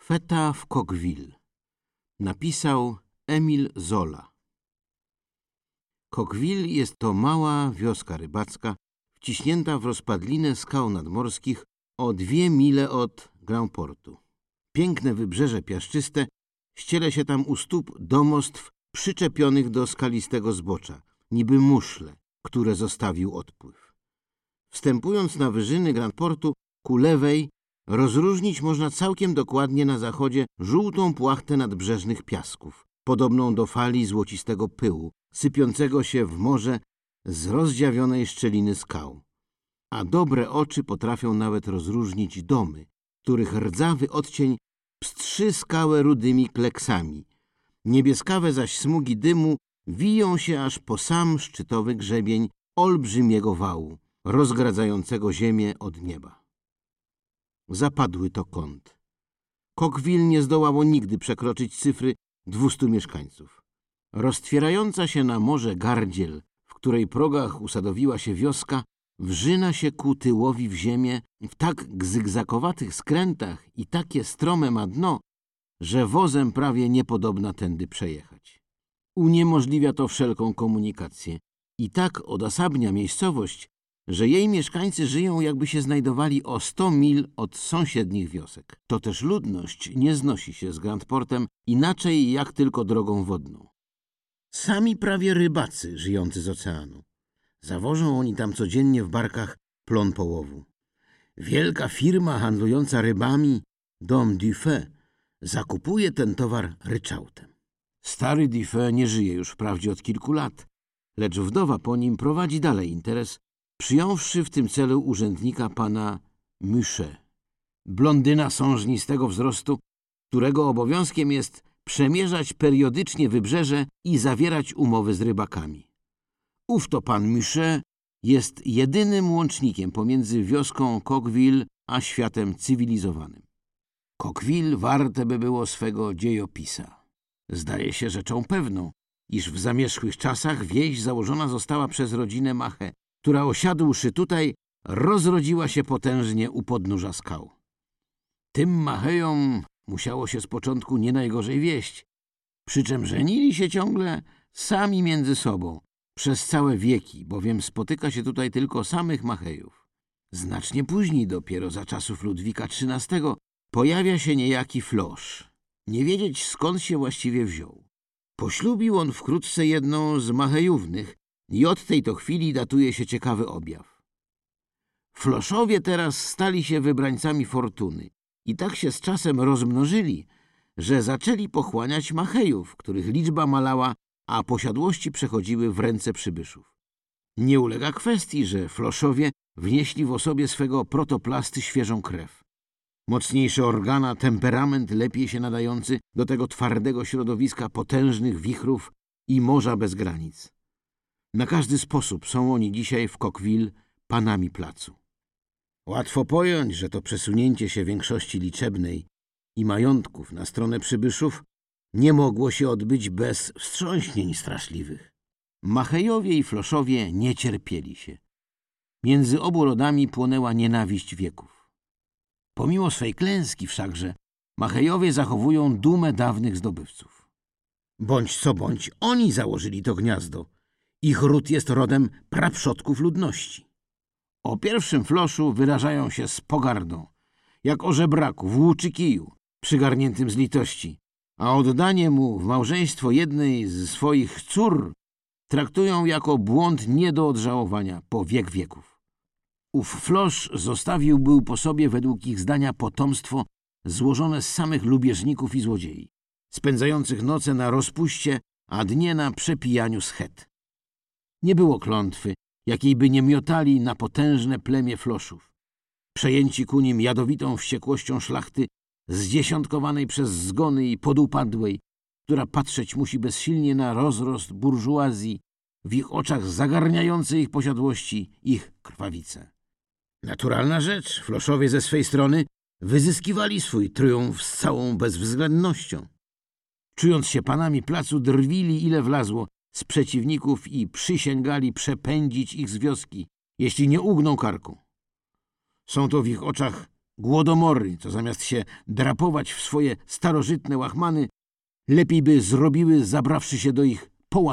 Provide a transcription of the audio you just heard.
Feta w Coqueville. Napisał Emile Zola. Coqueville jest to mała wioska rybacka wciśnięta w rozpadlinę skał nadmorskich o 2 mile od Grand Portu. Piękne wybrzeże piaszczyste ściele się tam u stóp domostw przyczepionych do skalistego zbocza, niby muszle, które zostawił odpływ. Wstępując na wyżyny Grand Portu ku lewej, rozróżnić można całkiem dokładnie na zachodzie żółtą płachtę nadbrzeżnych piasków, podobną do fali złocistego pyłu, sypiącego się w morze z rozdziawionej szczeliny skał. A dobre oczy potrafią nawet rozróżnić domy, których rdzawy odcień pstrzy skałę rudymi kleksami. Niebieskawe zaś smugi dymu wiją się aż po sam szczytowy grzebień olbrzymiego wału, rozgradzającego ziemię od nieba. Zapadły to kąt. Coqueville nie zdołało nigdy przekroczyć cyfry 200 mieszkańców. Roztwierająca się na morze gardziel, w której progach usadowiła się wioska, wrzyna się ku tyłowi w ziemię w tak zygzakowatych skrętach i takie strome ma dno, że wozem prawie niepodobna tędy przejechać. Uniemożliwia to wszelką komunikację i tak odosobnia miejscowość, że jej mieszkańcy żyją, jakby się znajdowali o 100 mil od sąsiednich wiosek. To też ludność nie znosi się z Grand Portem inaczej jak tylko drogą wodną. Sami prawie rybacy żyjący z oceanu. Zawożą oni tam codziennie w barkach plon połowu. Wielka firma handlująca rybami, Dom Dufeu, zakupuje ten towar ryczałtem. Stary Dufeu nie żyje już wprawdzie od kilku lat, lecz wdowa po nim prowadzi dalej interes, przyjąwszy w tym celu urzędnika pana Muchet, blondyna sążnistego wzrostu, którego obowiązkiem jest przemierzać periodycznie wybrzeże i zawierać umowy z rybakami. Ów to pan Muchet jest jedynym łącznikiem pomiędzy wioską Coqueville a światem cywilizowanym. Coqueville warte by było swego dziejopisa. Zdaje się rzeczą pewną, iż w zamierzchłych czasach wieś założona została przez rodzinę Mache, która osiadłszy tutaj, rozrodziła się potężnie u podnóża skał. Tym Machejom musiało się z początku nie najgorzej wieść, przy czym żenili się ciągle sami między sobą, przez całe wieki, bowiem spotyka się tutaj tylko samych Machejów. Znacznie później, dopiero za czasów Ludwika XIII, pojawia się niejaki Floche. Nie wiedzieć, skąd się właściwie wziął. Poślubił on wkrótce jedną z Machejównych i od tej to chwili datuje się ciekawy objaw. Floszowie teraz stali się wybrańcami fortuny i tak się z czasem rozmnożyli, że zaczęli pochłaniać Machejów, których liczba malała, a posiadłości przechodziły w ręce przybyszów. Nie ulega kwestii, że Floszowie wnieśli w osobie swego protoplasty świeżą krew. Mocniejsze organa, temperament lepiej się nadający do tego twardego środowiska potężnych wichrów i morza bez granic. Na każdy sposób są oni dzisiaj w Coqueville panami placu. Łatwo pojąć, że to przesunięcie się większości liczebnej i majątków na stronę przybyszów nie mogło się odbyć bez wstrząśnień straszliwych. Machejowie i Floszowie nie cierpieli się. Między obu rodami płonęła nienawiść wieków. Pomimo swej klęski wszakże Machejowie zachowują dumę dawnych zdobywców. Bądź co bądź, oni założyli to gniazdo. Ich ród jest rodem praprzodków ludności. O pierwszym Floszu wyrażają się z pogardą, jak o żebraku w łuczykiju, przygarniętym z litości, a oddanie mu w małżeństwo jednej z swoich cór traktują jako błąd nie do odżałowania po wiek wieków. Ów Flosz zostawił był po sobie według ich zdania potomstwo złożone z samych lubieżników i złodziei, spędzających noce na rozpuście, a dnie na przepijaniu schet. Nie było klątwy, jakiej by nie miotali na potężne plemię Floszów. Przejęci ku nim jadowitą wściekłością szlachty, zdziesiątkowanej przez zgony i podupadłej, która patrzeć musi bezsilnie na rozrost burżuazji, w ich oczach zagarniające ich posiadłości, ich krwawice. Naturalna rzecz, Floszowie ze swej strony wyzyskiwali swój triumf z całą bezwzględnością. Czując się panami placu, drwili ile wlazło z przeciwników i przysięgali przepędzić ich z wioski, jeśli nie ugną karku. Są to w ich oczach Głodomory, co zamiast się drapować w swoje starożytne łachmany, lepiej by zrobiły, zabrawszy się do ich